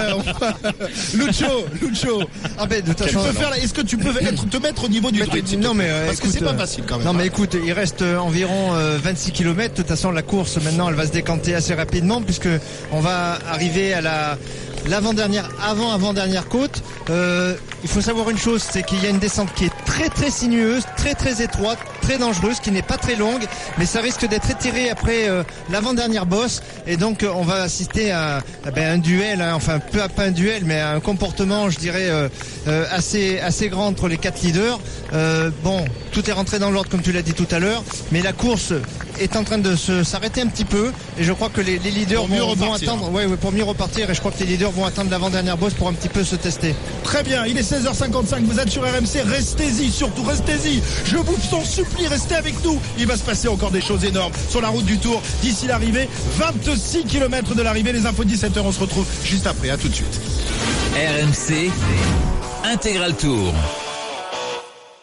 Lucho. Ah ben de toute façon, est-ce que tu peux te mettre au niveau du tweet? Non mais parce que c'est pas facile quand même. Non mais écoute, il reste environ 26 km. De toute façon, la course maintenant, elle va se décanter assez rapidement puisque on va arriver à l'avant-dernière côte. Il faut savoir une chose, c'est qu'il y a une descente qui est très sinueuse, très étroite, très dangereuse, qui n'est pas très longue, mais ça risque d'être étiré après l'avant-dernière bosse, et donc on va assister à un duel, enfin pas un duel, mais à un comportement, je dirais, assez grand entre les 4 leaders. Bon, tout est rentré dans l'ordre comme tu l'as dit tout à l'heure, mais la course est en train de s'arrêter un petit peu, et je crois que les leaders vont attendre, pour mieux repartir, et je crois que les leaders vont attendre l'avant-dernière bosse pour un petit peu se tester. Très bien, il est 16h55, vous êtes sur RMC, restez-y, surtout restez-y, je vous en supplie, restez avec nous, il va se passer encore des choses énormes sur la route du Tour d'ici l'arrivée, 26 km de l'arrivée, les infos 17h, on se retrouve juste après, à tout de suite. RMC Intégral Tour.